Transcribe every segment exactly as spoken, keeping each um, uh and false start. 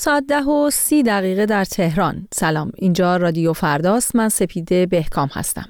ساعت ده و سی دقیقه در تهران. سلام، اینجا رادیو فرداست. من سپیده بهکام هستم.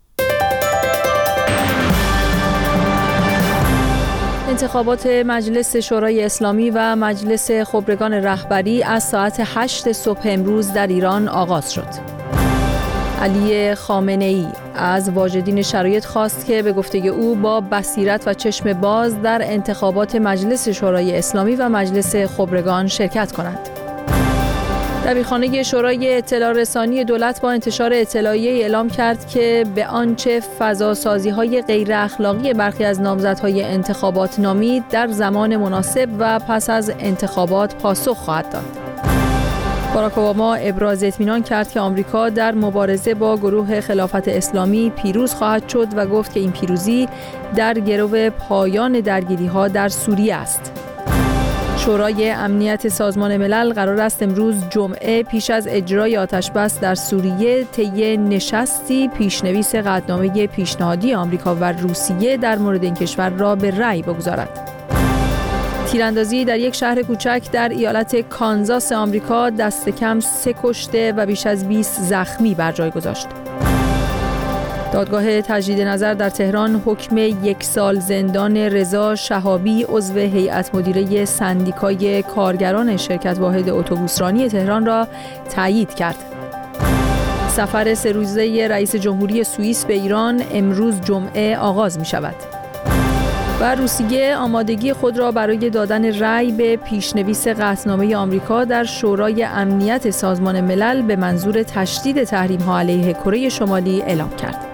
انتخابات مجلس شورای اسلامی و مجلس خبرگان رهبری از ساعت هشت صبح امروز در ایران آغاز شد. علی خامنه‌ای از واجدین شرایط خواست که به گفته او با بصیرت و چشم باز در انتخابات مجلس شورای اسلامی و مجلس خبرگان شرکت کنند. دبیرخانه شورای اطلاع رسانی دولت با انتشار اطلاعیه اعلام کرد که به آنچه فضاسازی‌های غیر اخلاقی برخی از نامزدهای انتخابات نامید در زمان مناسب و پس از انتخابات پاسخ خواهد داد. باراک اوباما ابراز اطمینان کرد که آمریکا در مبارزه با گروه خلافت اسلامی پیروز خواهد شد و گفت که این پیروزی در گرو پایان درگیری‌ها در سوریه است. شورای امنیت سازمان ملل قرار است امروز جمعه پیش از اجرای آتش‌بس در سوریه طی نشستی پیشنویس قطعنامه پیشنهادی آمریکا و روسیه در مورد این کشور را به رأی بگذارد. تیراندازی در یک شهر کوچک در ایالت کانزاس آمریکا دست کم سه کشته و بیش از بیست زخمی بر جای گذاشت. دادگاه تجدید نظر در تهران حکم یک سال زندان رضا شهابی عضو هیئت مدیره سندیکای کارگران شرکت واحد اتوبوسرانی تهران را تایید کرد. سفر سه روزه رئیس جمهوری سوئیس به ایران امروز جمعه آغاز می شود. و روسیه آمادگی خود را برای دادن رأی به پیشنویس قطعنامه آمریکا در شورای امنیت سازمان ملل به منظور تشدید تحریم‌ها علیه کره شمالی اعلام کرد.